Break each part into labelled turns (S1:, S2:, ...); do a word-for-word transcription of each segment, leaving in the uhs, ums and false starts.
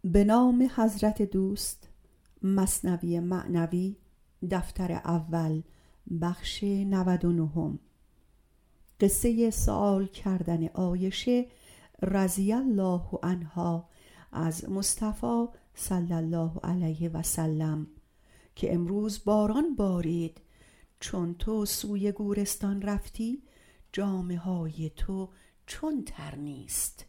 S1: به نام حضرت دوست. مثنوی معنوی دفتر اول بخش نود و نه. قصه سؤال کردن عایشه رضی الله عنها از مصطفی صلی الله علیه و سلم که امروز باران بارید، چون تو سوی گورستان رفتی جامه های تو چون تر نیست.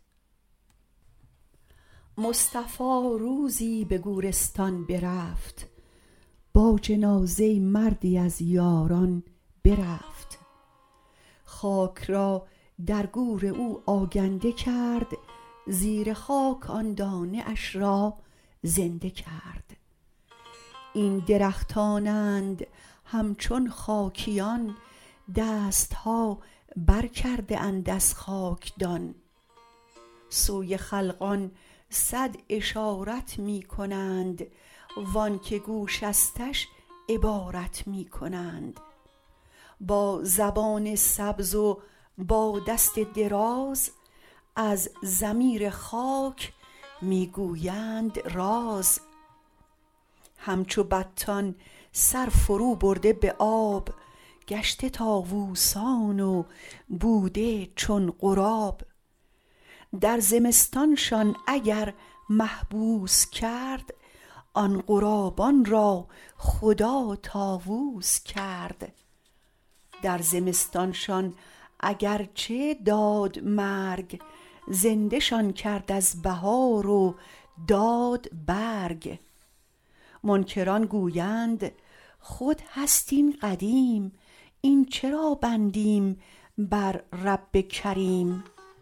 S1: مصطفی روزی به گورستان برفت، با جنازه مردی از یاران برفت. خاک را در گور او آگنده کرد، زیر خاک آن دانه اش را زنده کرد. این درختانند همچون خاکیان، دستها بر کرده اند از خاکدان. سوی خلقان صد اشارت می کنند، وان که گوشستش عبارت می کنند. با زبان سبز و با دست دراز، از ضمیر خاک می گویند راز. همچو بطان سر فرو برده به آب، گشته طاووسان و بوده چون غراب. در زمستانشان اگر محبوس کرد، آن غرابان را خدا طاووس کرد. در زمستانشان اگر چه داد مرگ، زنده شان کرد از بهار و داد برگ. منکران گویند خود هست این قدیم، این چرا بندیم بر رب کریم.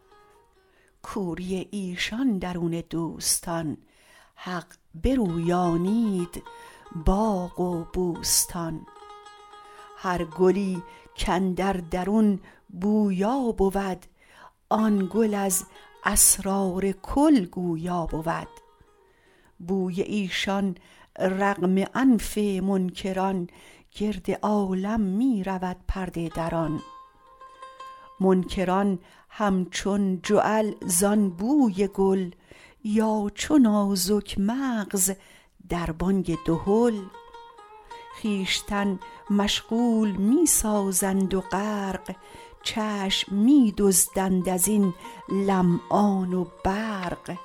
S1: کوری ایشان درون دوستان، حق برویانید باغ و بوستان. هر گلی کاندر درون بویا بود، آن گل از اسرار کل گویا بود. بوی ایشان رغم انف منکران، گرد عالم می رود پرده دران. منکران همچون جعل زان بوی گل، یا چو نازک مغز در بانگ دهل. خویشتن مشغول می سازند و غرق، چشم می دزدند از این لمعان و برق.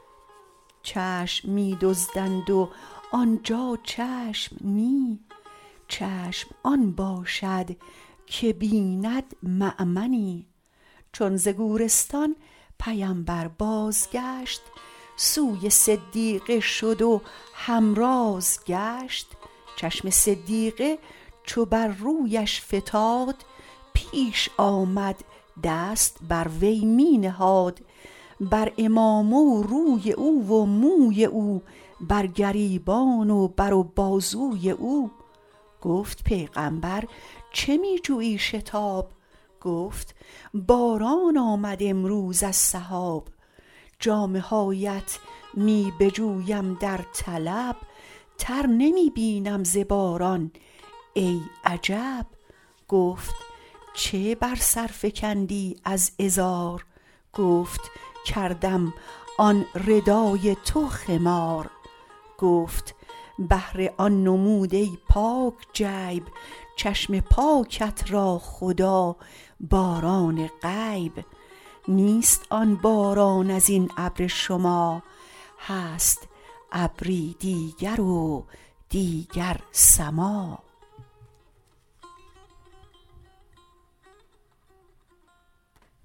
S1: چشم می دزدند و آنجا چشم نی، چشم آن باشد که بیند مأمنی. چون ز گورستان پیمبر بازگشت، سوی صدیقه شد و همراز گشت. چشم صدیقه چو بر رویش فتاد، پیش آمد دست بر وی می نهاد. بر عمامه و روی او و موی او، بر گریبان و بر و بازوی او. گفت پیغامبر چه می جویی شتاب؟ گفت باران آمد امروز از سحاب. جامه هایت می بجویم در طلب، تر نمی بینم ز باران ای عجب. گفت چه بر سر فکندی از ازار؟ گفت کردم آن ردای تو خمار. گفت بهر آن نمود ای پاک جیب، چشم پاکت را خدا باران غیب. نیست آن باران از این ابر شما، هست ابری دیگر و دیگر سما.